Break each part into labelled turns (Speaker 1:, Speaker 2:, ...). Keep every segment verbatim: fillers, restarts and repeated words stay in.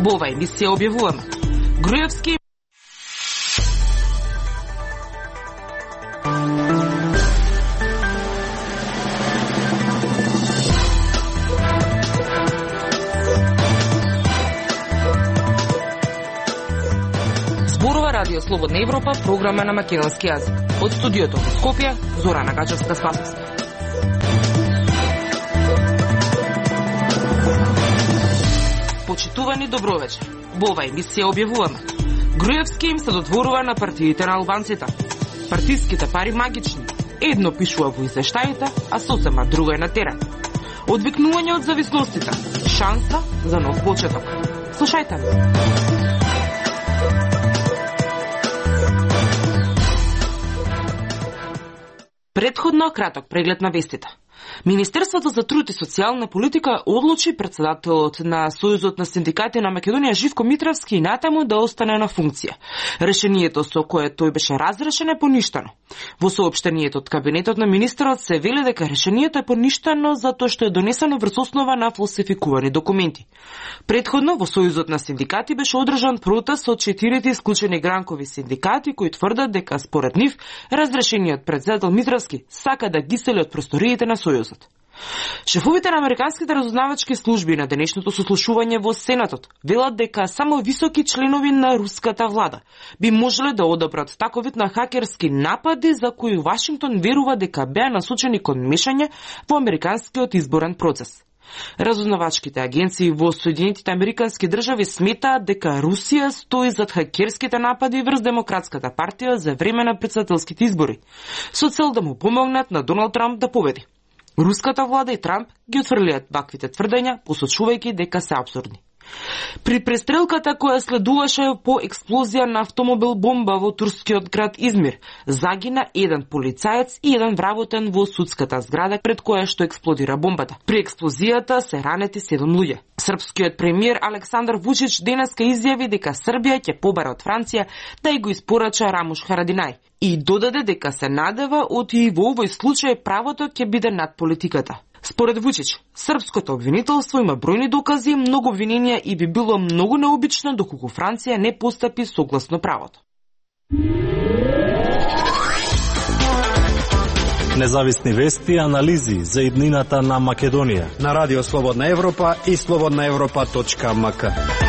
Speaker 1: Во ова емисија објавуваме. Груевски Зборува Радио Слободна Европа, програма на македонски јазик. Од студиото во Скопје, Зорана Гачевска-Спасовска. Почитувани, добровечер. Во ова емисија објавуваме. Груевски им се додворува на партиите на албанците. Партиските пари магични. Едно пишува во извештаите, а сосема друго е на терен. Одвикнување од зависностите. Шанса за нов почеток. Слушајте ме. Предходно краток преглед на вестите. Министерството за труд и социјална политика одлучи председателот на Сојузот на синдикати на Македонија Живко Митровски и натаму да остане на функција. Решението со кое тој беше разрешен е поништено. Во соопштението од кабинетот на министерот се вели дека решението е поништено затоа што е донесено врз основа на фалсификувани документи. Предходно во Сојузот на синдикати беше одржан протест од четирите исклучени гранкови синдикати кои тврдат дека според нив разрешениот председател Митровски сака да ги сели од просториите на Сојузот. Шефовите на американските разузнавачки служби на денешното сослушување во Сенатот велат дека само високи членови на руската влада би можеле да одобрат таков вид на хакерски напади за кои Вашингтон верува дека беа насочени кон мешање во американскиот изборен процес. Разузнавачките агенции во Соединетите американски држави сметаат дека Русија стои зад хакерските напади врз Демократската партија за време на претседателските избори, со цел да му помогнат на Доналд Трамп да победи. Руската влада и Трамп ги отфрлиат ваквите тврдења, посочувајќи дека се апсурдни. При престрелката која следуваше по експлозија на автомобил бомба во турскиот град Измир, загина еден полицаец и еден вработен во судската зграда пред која што експлодира бомбата. При експлозијата се ранети седум луѓе. Српскиот премиер Александар Вучич денеска изјави дека Србија ќе побара од Франција да ја го испорача Рамуш Харадинај и додаде дека се надева од и во овој случај правото ќе биде над политиката. Според Вучич, српското обвинителство има бројни докази, многу обвиненија и би било многу необично доколку Франција не постапи согласно правото.
Speaker 2: Независни вести и анализи за иднината на Македонија
Speaker 3: на Радио Слободна Европа и слободна европа точка ем ка.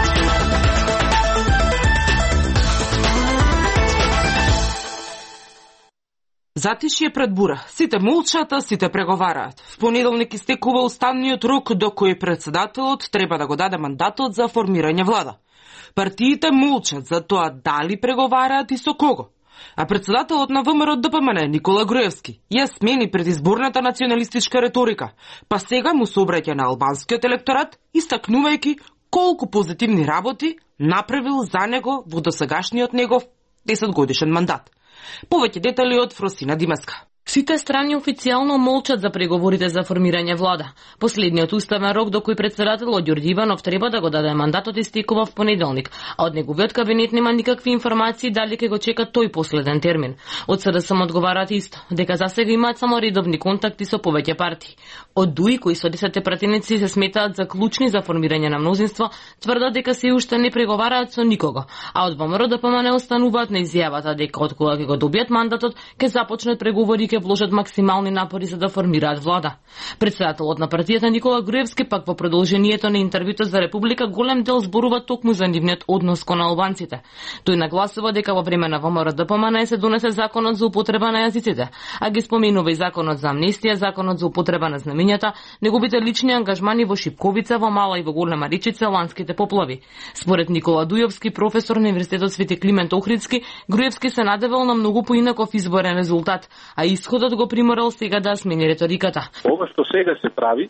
Speaker 1: Затишје пред бура. Сите молчат, а сите преговараат. В понеделник истекува уставниот рок до кој председателот треба да го даде мандатот за формирање влада. Партиите молчат за тоа дали преговараат и со кого. А председателот на ВМРО Д П М Н Никола Груевски ја смени предизборната националистичка реторика, па сега му се обраќа на албанскиот електорат, истакнувајќи колку позитивни работи направил за него во досегашниот негов десетгодишен мандат. Повеќе детали од Фросина Димеска.
Speaker 4: Сите страни официјално молчат за преговорите за формирање влада. Последниот уставен рок до кој председателот Ѓорѓи Иванов треба да го даде мандатот истекува в понеделник, а од неговиот кабинет нема никакви информации дали ќе го чека тој последен термин. Од С Д С М одговараат исто, дека засега имаат само редовни контакти со повеќе партии. Од Д У И, кои со десетте пратеници се сметаат за клучни за формирање на мнозинство, тврдат дека се уште не преговараат со никого, а од ВМРО Д П М Н остануваат на изјавата дека од кога ќе го добијат мандатот, ќе започнат преговори, ќе вложат максимални напори за да формираат влада. Председателот на партијата Никола Груевски пак во продолжението на интервјуто за Република голем дел зборува токму за нивниот однос кон албанците. Тој нагласува дека во време на ВМРО Д П М Н се донесе законот за употреба на јазиците, а ги споменува и законот за амнестија, законот за употреба на знамињата, неговите лични ангажмани во Шипковица, во Мала и во Голема Речица, ланските поплави. Според Никола Дујовски, професор на Универзитетот Свети Климент Охридски, Груевски се надевал на многу поинаков изборен резултат, а исходот го приморал сега да смени реториката.
Speaker 5: Ова што сега се прави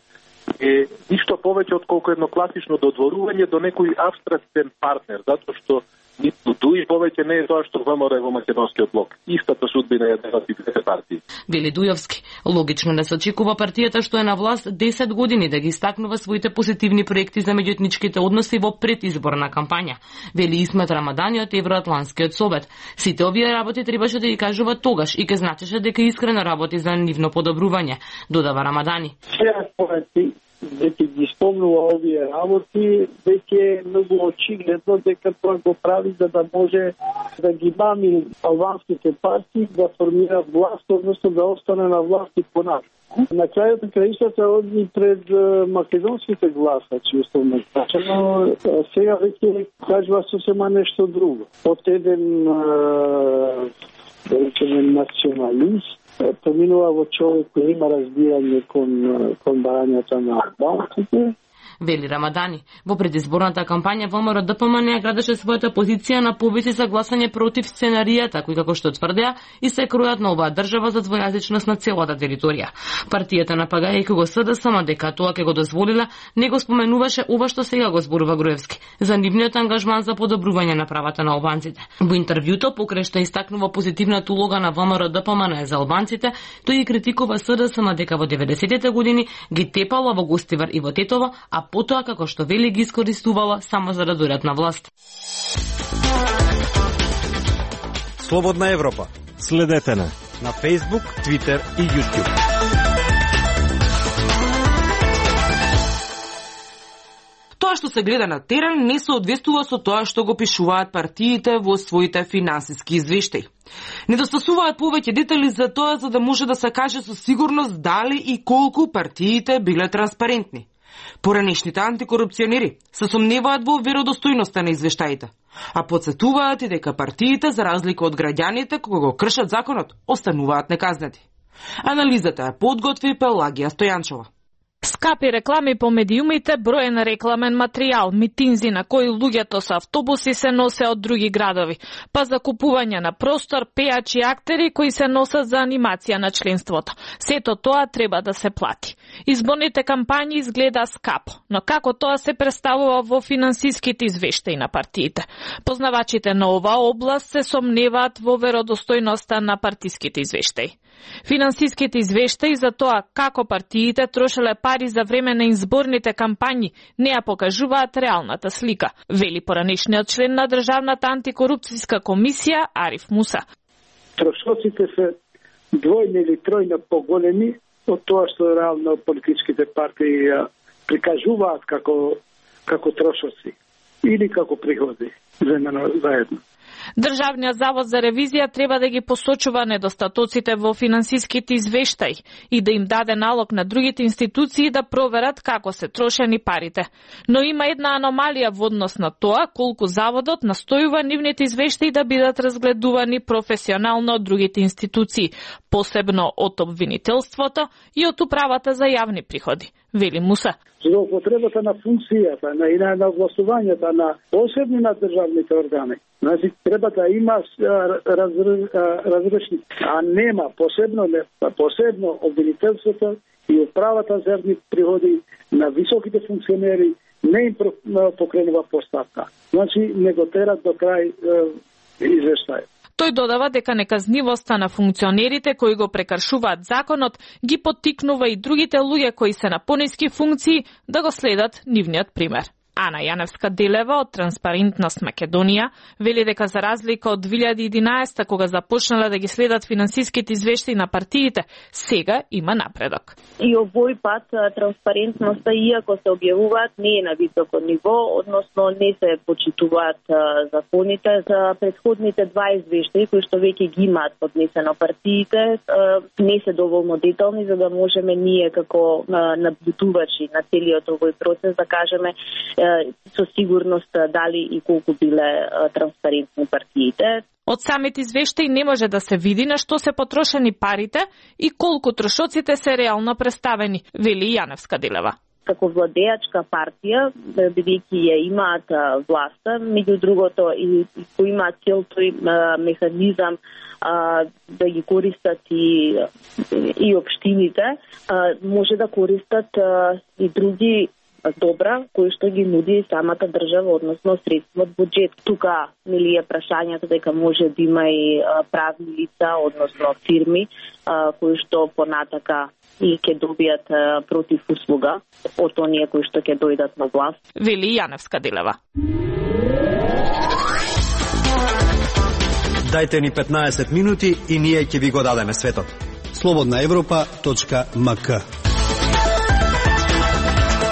Speaker 5: е ништо повеќе од колку едно класично додворување до некој абстрактен партнер, затоа што ниту Дуј повеќе не е тоа што ВМРО е во македонскиот блок. Истата судбина е на двете партии.
Speaker 4: Вели Дујовски, логично не се очекува партијата што е на власт десет години да ги истакнува своите позитивни проекти за меѓуетничките односи во предизборна кампања. Вели Исмет Рамадани од Евроатланскиот совет. Сите овие работи требаше да ги кажува тогаш и ке значеше дека искрено работи за нивно подобрување, додава Рамадани.
Speaker 5: Се
Speaker 6: веќе ги спомнува овие работи, веќе е многу очигледно дека тоа го прави за да може да ги мами албанските партии да формира власт, односно да остане на власт и понатаму. На крајот на краиштата оди пред македонските гласачи, условно кажано, сега веќе кажува сосема нешто друго. Од еден да речеме националист поминува во човек кој има разбирање кон, кон барањата на албанците.
Speaker 4: Вели Рамадани. Во предизборната кампања ВМРО Д П М не градеше својата позиција на повиси за гласање против сценаријата, кои како што тврдеа и се кројат на оваа држава за двојазичност на целата територија. Партијата напагајќи го С Д С М дека тоа ќе го дозволила, не го споменуваше ова што сега го зборува Груевски, за нивниот ангажман за подобрување на правата на албанците. Во интервјуто покрај што истакнува позитивната улога на ВМРО Д П М за албанците, тој и критикува С Д С М дека во деветдесетите години ги тепала во Гостивар и во Тетово, а потоа, како што вели, ги искористувала само за да дојдат на власт.
Speaker 3: Слободна Европа.
Speaker 2: Следете на
Speaker 3: на Facebook, Twitter и YouTube.
Speaker 1: Тоа што се гледа на терен не соодветствува со тоа што го пишуваат партиите во своите финансиски извештаи. Недостасуваат повеќе детали за тоа за да може да се каже со сигурност дали и колку партиите биле транспарентни. Поранешните антикорупционери се сомневаат во веродостојноста на извештаите, а подсетуваат и дека партиите, за разлика од граѓаните кога го кршат законот, остануваат неказнети. Анализата е подготви Пелагија Стојанчова.
Speaker 7: Скапи реклами по медиумите, броен рекламен материјал, митинзи на кои луѓето со автобуси се носе од други градови, па за купување на простор, пејачи актери кои се носат за анимација на членството. Сето тоа треба да се плати. Изборните кампањи изгледа скапо, но како тоа се представува во финансиските извештаи на партиите? Познавачите на оваа област се сомневаат во веродостојноста на партиските извештаи. Финансиските извештаи за тоа како партиите трошеле пари за време на изборните кампањи не ја покажуваат реалната слика, вели поранешниот член на Државната антикорупцијска комисија Ариф Муса.
Speaker 6: Трошоците се двојно или тројно поголеми од тоа што реално политичките партии прикажуваат како како трошоци или како приходи заедно.
Speaker 7: Државниот завод за ревизија треба да ги посочува недостатоците во финансиските извештаи и да им даде налог на другите институции да проверат како се трошени парите. Но има една аномалија во однос на тоа колку заводот настојува нивните извештаи да бидат разгледувани професионално од другите институции, посебно од обвинителството и од управата за јавни приходи, вели Муса.
Speaker 6: Злоупотребата на функцијата, на и на гласувањето на посебни на државните органи. Значи, треба да има разрешни, а нема, посебно не, посебно обвинителството и управата за јавни приходи на високите функционери не им покренува постапка. Значи, не го терат до крај извештај.
Speaker 7: Тој додава дека неказнивоста на функционерите кои го прекршуваат законот ги поттикнува и другите луѓе кои се на пониски функции да го следат нивниот пример. Ана Јаневска-Делева од Транспарентност Македонија вели дека за разлика од две илјади и единаесета кога започнале да ги следат финансиските извештаи на партиите, сега има напредок.
Speaker 8: И овој пат транспарентноста, иако се објавуваат, не е на високо ниво, односно не се почитуваат законите. За предходните два извештаи кои што веќе ги имаат поднесено партиите, не се доволно детални за да можеме ние како наблюдувачи на целиот овој процес да кажеме со сигурност дали и колку биле транспарентни партиите.
Speaker 7: Од самите извештаи не може да се види на што се потрошени парите и колку трошоците се реално представени, вели Јаневска-Делева.
Speaker 8: Како владеачка партија, бидејќи ја имаат власта, меѓу другото и кои имаат цел тој механизам да ги користат и, и општините, може да користат и други добра кои што ги нуди самата држава, односно средства од буџет. Тука нели е прашањето дека може да има и правни лица, односно фирми кои што понатака и ќе добијат против услуга од оние кои што ќе дојдат на власт.
Speaker 7: Вели Јаневска-Делева.
Speaker 3: Дајте ни петнаесет минути и ние ќе ви го дадеме светот.
Speaker 9: слободна европа точка м к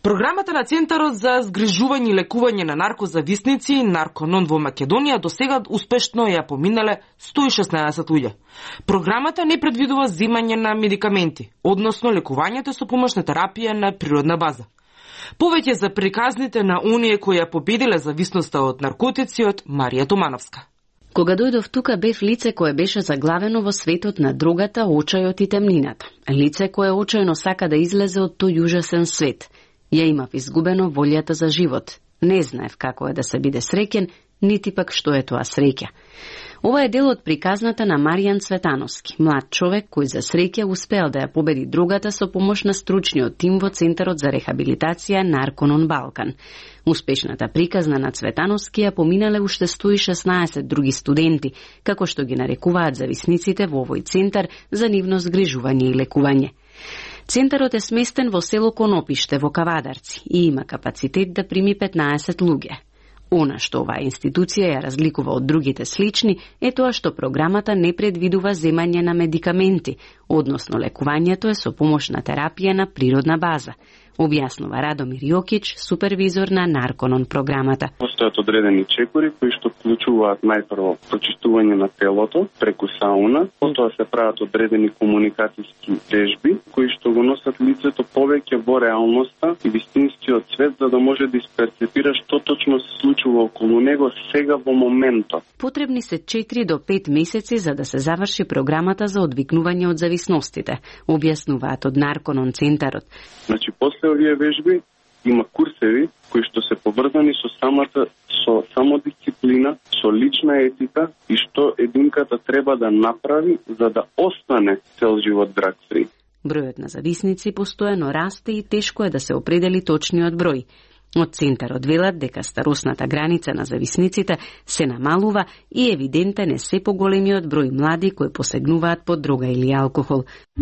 Speaker 1: Програмата на Центарот за згрижување и лекување на наркозависници, Нарконон во Македонија, досега успешно ја поминале сто и шеснаесет луѓе. Програмата не предвидува земање на медикаменти, односно лекувањето со помош на терапија на природна база. Повеќе за приказните на оние кои ја победиле зависноста од наркотици од Марија Томановска.
Speaker 9: Кога дојдов тука, бев лице кое беше заглавено во светот на дрогата, очајот и темнината. Лице кое очајно сака да излезе од тој ужасен свет. Ја имав изгубено волјата за живот. Не знаев како е да се биде среќен, нити пак што е тоа среќа. Ова е дел од приказната на Маријан Цветановски, млад човек кој за среќа успеал да ја победи дрогата со помош на стручниот тим во Центарот за рехабилитација Нарконон Балкан. Успешната приказна на Цветановски ја поминале уште сто и шеснаесет други студенти, како што ги нарекуваат зависниците во овој центар за нивно згрижување и лекување. Центарот е сместен во село Конопиште во Кавадарци и има капацитет да прими петнаесет луѓе. Она што оваа институција ја разликува од другите слични е тоа што програмата не предвидува земање на медикаменти, односно лекувањето е со помош на терапија на природна база, објаснува Радомир Јокич, супервизор на Нарконон програмата.
Speaker 10: Постојат одредени чекори кои што вклучуваат најпрво прочистување на телото преку сауна, потоа се прават одредени комуникацијски вежби кои што го носат лицето повеќе во реалноста и вистинскиот свет за да може да исперцепира што точно се случува околу него сега во моментот.
Speaker 9: Потребни се четири до пет месеци за да се заврши програмата за одвикнување од зависностите, објаснуваат од Нарконон центарот.
Speaker 10: Значи, после овие вежби има курсеви кои што се поврзани со самата со самодисциплина, со лична етика и што единката треба да направи за да остане цел живот драг-фри.
Speaker 9: Бројот на зависници постојано расте и тешко е да се определи точниот број. Од центарот велат дека старосната граница на зависниците се намалува и евидентен е се поголемиот број млади кои посегнуваат по дрога или алкохол.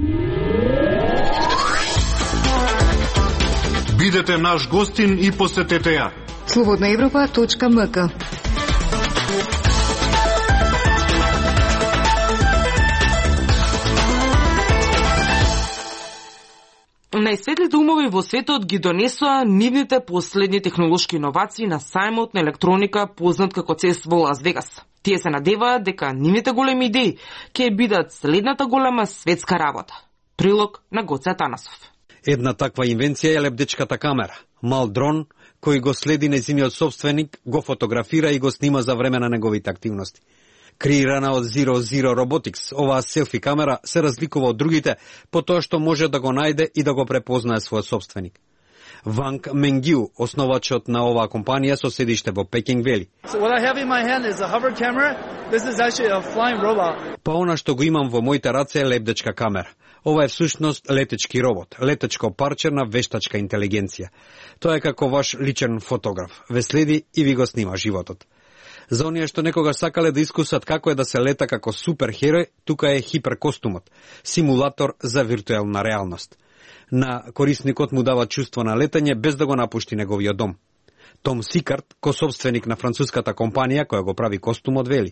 Speaker 3: Бидете наш гостин и посетете ја.
Speaker 11: слободна европа точка ем ка.
Speaker 1: Најсветлите умови во светот ги донесоа нивните последни технолошки иновации на сајмот на електроника познат како ЦЕС во Лас Вегас. Тие се надеваат дека нивните големи идеи ќе бидат следната голема светска работа. Прилог на Гоце Атанасов.
Speaker 3: Една таква инвенција е лебдечката камера. Мал дрон кој го следи нејзиниот собственик, го фотографира и го снима за време на неговите активности. Креирана од Zero Zero Robotics, оваа селфи камера се разликува од другите по тоа што може да го најде и да го препознае својот собственик. Ванг Менгиу, основачот на оваа компанија со седиште во Пекинг, вели: Па она што го имам во моите раце е лебдечка камера. Ова е всушност летечки робот, летечко парче на вештачка интелигенција. Тоа е како ваш личен фотограф, ве следи и ви го снима животот. За оние што некогаш сакале да искусат како е да се лета како суперхерој, тука е хиперкостумот, симулатор за виртуелна реалност. На корисникот му дава чувство на летање без да го напушти неговиот дом. Том Сикарт, кособственик на француската компанија која го прави костумот, вели: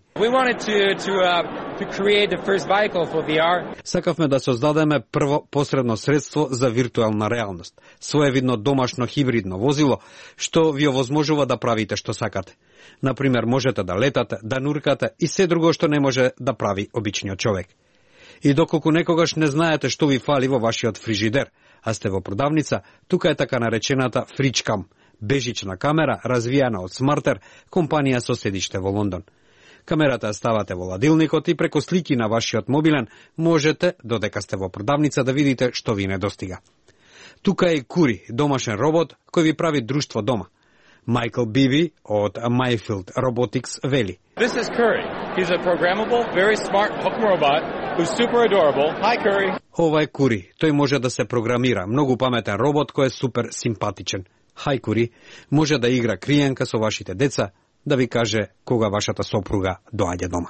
Speaker 3: Сакавме да создадеме прво посредно средство за виртуелна реалност, своевидно домашно хибридно возило, што ви овозможува да правите што сакате. Например, можете да летате, да нуркате и се друго што не може да прави обичниот човек. И доколку некогаш не знаете што ви фали во вашиот фрижидер, а сте во продавница, тука е така наречената Фричкам, бежична камера развијана од Смартер, компанија со седиште во Лондон. Камерата ја ставате во ладилникот и преку слики на вашиот мобилен можете, додека сте во продавница, да видите што ви недостига. Тука е Кури, домашен робот кој ви прави друштво дома. Майкл Биби од Mayfield Robotics вели:
Speaker 12: This is Curry. He's a programmable, very smart hook robot who's super adorable. Hi, Curry.
Speaker 3: Ова е Кури. Тој може да се програмира. Многу паметен робот кој е супер симпатичен. Hi, Кури. Може да игра криенка со вашите деца, да ви каже кога вашата сопруга доаѓа дома.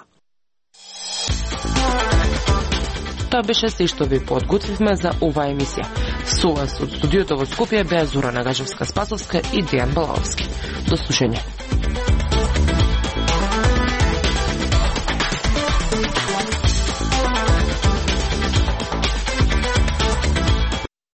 Speaker 1: Тоа беше се што ви подготвивме за оваа емисија. Со вас од студиото во Скопје беа Зорана Гажевска-Спасовска и Дејан Балаовски. До слушање.